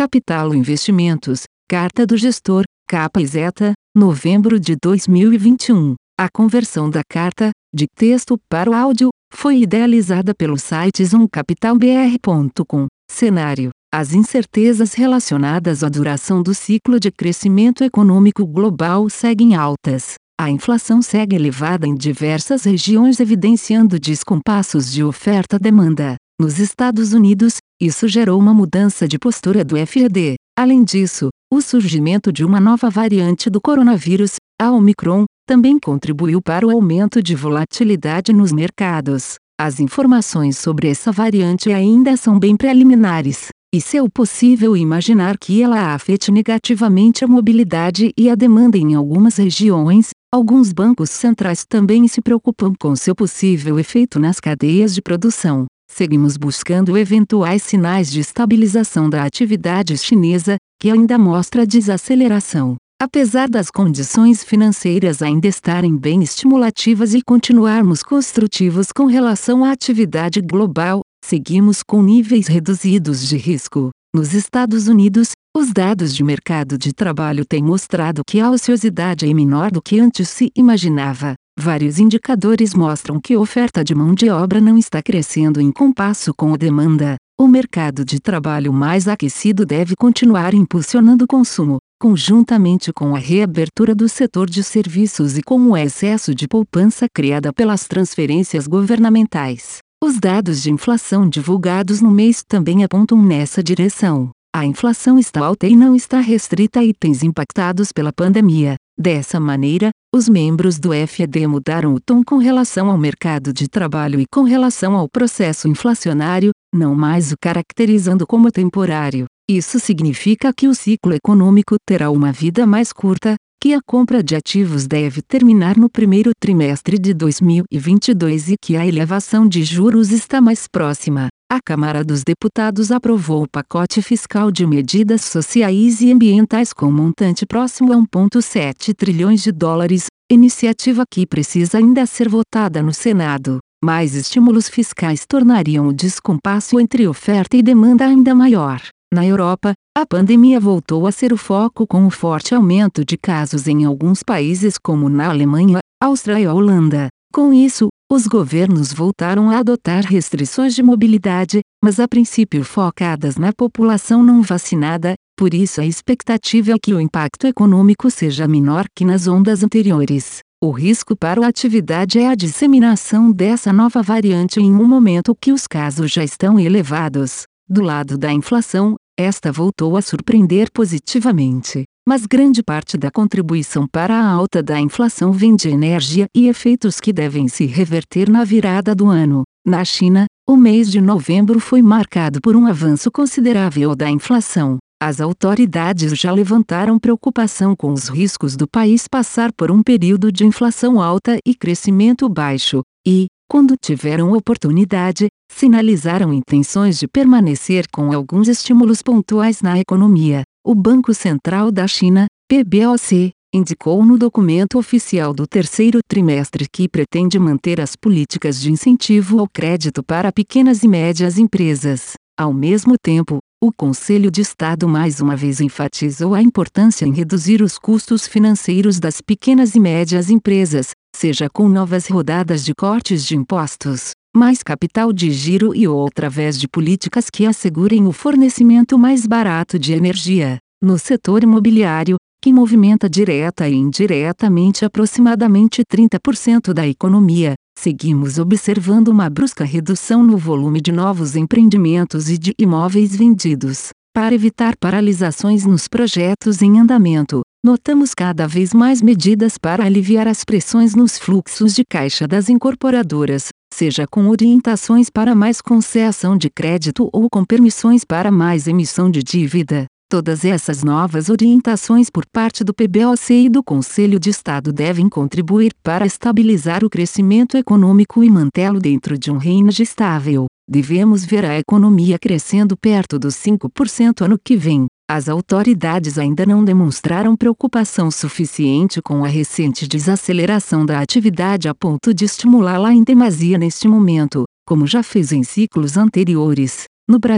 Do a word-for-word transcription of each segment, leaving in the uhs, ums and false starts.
Capital Investimentos, Carta do Gestor, capa e zeta, novembro de dois mil e vinte e um. A conversão da carta, de texto para o áudio, foi idealizada pelo site zoom capital b r ponto com. Cenário: as incertezas relacionadas à duração do ciclo de crescimento econômico global seguem altas. A inflação segue elevada em diversas regiões, evidenciando descompassos de oferta-demanda. Nos Estados Unidos, isso gerou uma mudança de postura do F E D. Além disso, o surgimento de uma nova variante do coronavírus, a Omicron, também contribuiu para o aumento de volatilidade nos mercados. As informações sobre essa variante ainda são bem preliminares, e se é possível imaginar que ela afete negativamente a mobilidade e a demanda em algumas regiões. Alguns bancos centrais também se preocupam com seu possível efeito nas cadeias de produção. Seguimos buscando eventuais sinais de estabilização da atividade chinesa, que ainda mostra desaceleração. Apesar das condições financeiras ainda estarem bem estimulativas e continuarmos construtivos com relação à atividade global, seguimos com níveis reduzidos de risco. Nos Estados Unidos, os dados de mercado de trabalho têm mostrado que a ociosidade é menor do que antes se imaginava. Vários indicadores mostram que a oferta de mão de obra não está crescendo em compasso com a demanda. O mercado de trabalho mais aquecido deve continuar impulsionando o consumo, conjuntamente com a reabertura do setor de serviços e com o excesso de poupança criada pelas transferências governamentais. Os dados de inflação divulgados no mês também apontam nessa direção. A inflação está alta e não está restrita a itens impactados pela pandemia. Dessa maneira, os membros do F E D mudaram o tom com relação ao mercado de trabalho e com relação ao processo inflacionário, não mais o caracterizando como temporário. Isso significa que o ciclo econômico terá uma vida mais curta, que a compra de ativos deve terminar no primeiro trimestre de dois mil e vinte e dois e que a elevação de juros está mais próxima. A Câmara dos Deputados aprovou o pacote fiscal de medidas sociais e ambientais com montante próximo a um vírgula sete trilhões de dólares, iniciativa que precisa ainda ser votada no Senado. Mais estímulos fiscais tornariam o descompasso entre oferta e demanda ainda maior. Na Europa, a pandemia voltou a ser o foco com o forte aumento de casos em alguns países como na Alemanha, Áustria e Holanda. Com isso, os governos voltaram a adotar restrições de mobilidade, mas a princípio focadas na população não vacinada, por isso a expectativa é que o impacto econômico seja menor que nas ondas anteriores. O risco para a atividade é a disseminação dessa nova variante em um momento que os casos já estão elevados. Do lado da inflação, esta voltou a surpreender positivamente, mas grande parte da contribuição para a alta da inflação vem de energia e efeitos que devem se reverter na virada do ano. Na China, o mês de novembro foi marcado por um avanço considerável da inflação. As autoridades já levantaram preocupação com os riscos do país passar por um período de inflação alta e crescimento baixo, e, quando tiveram oportunidade, sinalizaram intenções de permanecer com alguns estímulos pontuais na economia. O Banco Central da China, P B O C, indicou no documento oficial do terceiro trimestre que pretende manter as políticas de incentivo ao crédito para pequenas e médias empresas. Ao mesmo tempo, o Conselho de Estado mais uma vez enfatizou a importância em reduzir os custos financeiros das pequenas e médias empresas, seja com novas rodadas de cortes de impostos, mais capital de giro e ou através de políticas que assegurem o fornecimento mais barato de energia. No setor imobiliário, que movimenta direta e indiretamente aproximadamente trinta por cento da economia, seguimos observando uma brusca redução no volume de novos empreendimentos e de imóveis vendidos. Para evitar paralisações nos projetos em andamento, notamos cada vez mais medidas para aliviar as pressões nos fluxos de caixa das incorporadoras, seja com orientações para mais concessão de crédito ou com permissões para mais emissão de dívida. Todas essas novas orientações por parte do P B O C e do Conselho de Estado devem contribuir para estabilizar o crescimento econômico e mantê-lo dentro de um range estável. Devemos ver a economia crescendo perto dos cinco por cento ano que vem. As autoridades ainda não demonstraram preocupação suficiente com a recente desaceleração da atividade a ponto de estimulá-la em demasia neste momento, como já fez em ciclos anteriores. No Brasil,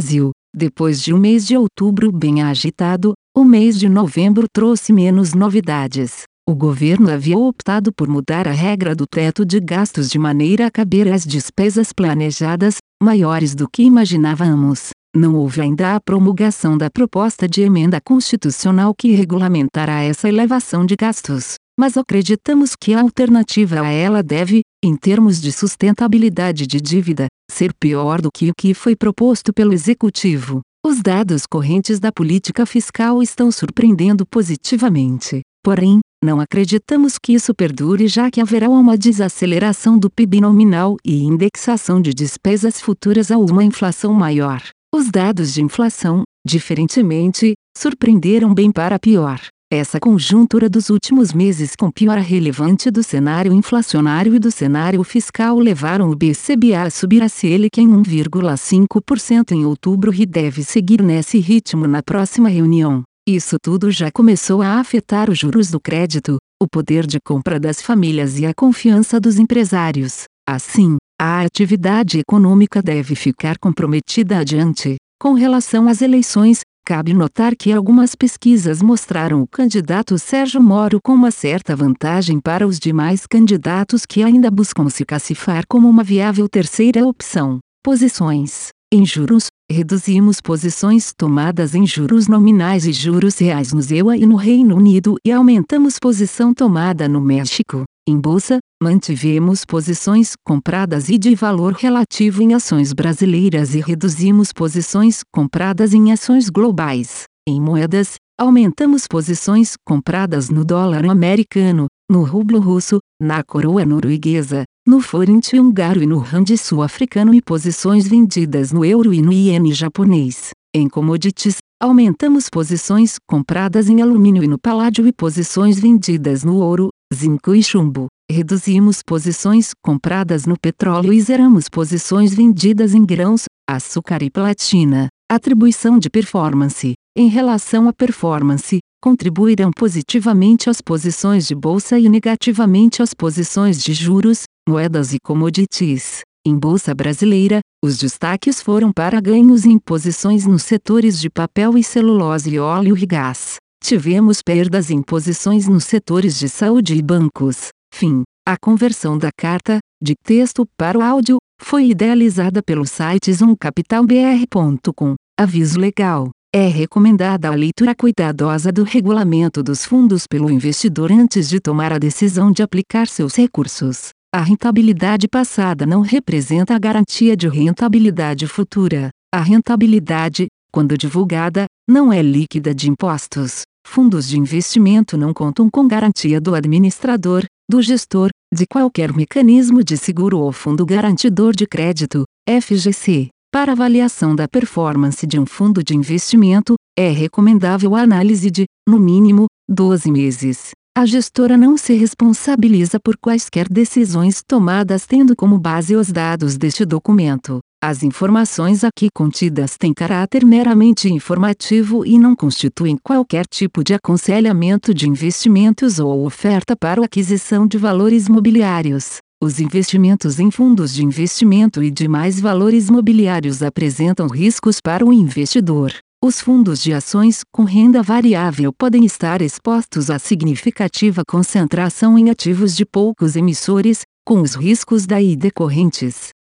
Depois de um mês de outubro bem agitado, o mês de novembro trouxe menos novidades. O governo havia optado por mudar a regra do teto de gastos de maneira a caber às despesas planejadas, maiores do que imaginávamos. Não houve ainda a promulgação da proposta de emenda constitucional que regulamentará essa elevação de gastos, mas acreditamos que a alternativa a ela deve, em termos de sustentabilidade de dívida, ser pior do que o que foi proposto pelo Executivo. Os dados correntes da política fiscal estão surpreendendo positivamente. Porém, não acreditamos que isso perdure, já que haverá uma desaceleração do P I B nominal e indexação de despesas futuras a uma inflação maior. Os dados de inflação, diferentemente, surpreenderam bem para pior. Essa conjuntura dos últimos meses com piora relevante do cenário inflacionário e do cenário fiscal levaram o B C B a subir a Selic em um vírgula cinco por cento em outubro e deve seguir nesse ritmo na próxima reunião. Isso tudo já começou a afetar os juros do crédito, o poder de compra das famílias e a confiança dos empresários. Assim, a atividade econômica deve ficar comprometida adiante. Com relação às eleições, cabe notar que algumas pesquisas mostraram o candidato Sérgio Moro com uma certa vantagem para os demais candidatos que ainda buscam se cacifar como uma viável terceira opção. Posições. Em juros, reduzimos posições tomadas em juros nominais e juros reais no E U A e no Reino Unido e aumentamos posição tomada no México. Em bolsa, mantivemos posições compradas e de valor relativo em ações brasileiras e reduzimos posições compradas em ações globais. Em moedas, aumentamos posições compradas no dólar americano, no rublo russo, na coroa norueguesa, no forint húngaro e no rand sul-africano e posições vendidas no euro e no iene japonês. Em commodities, aumentamos posições compradas em alumínio e no paládio e posições vendidas no ouro, zinco e chumbo. Reduzimos posições compradas no petróleo e zeramos posições vendidas em grãos, açúcar e platina. Atribuição de performance. Em relação à performance, contribuirão positivamente as posições de bolsa e negativamente as posições de juros, moedas e commodities. Em bolsa brasileira, os destaques foram para ganhos em posições nos setores de papel e celulose e óleo e gás. Tivemos perdas em posições nos setores de saúde e bancos. Fim. A conversão da carta, de texto para o áudio, foi idealizada pelo site zoom capital b r ponto com. Aviso legal. É recomendada a leitura cuidadosa do regulamento dos fundos pelo investidor antes de tomar a decisão de aplicar seus recursos. A rentabilidade passada não representa a garantia de rentabilidade futura. A rentabilidade, quando divulgada, não é líquida de impostos. Fundos de investimento não contam com garantia do administrador, do gestor, de qualquer mecanismo de seguro ou fundo garantidor de crédito, F G C. Para avaliação da performance de um fundo de investimento, é recomendável a análise de, no mínimo, doze meses. A gestora não se responsabiliza por quaisquer decisões tomadas tendo como base os dados deste documento. As informações aqui contidas têm caráter meramente informativo e não constituem qualquer tipo de aconselhamento de investimentos ou oferta para a aquisição de valores mobiliários. Os investimentos em fundos de investimento e demais valores mobiliários apresentam riscos para o investidor. Os fundos de ações com renda variável podem estar expostos a significativa concentração em ativos de poucos emissores, com os riscos daí decorrentes.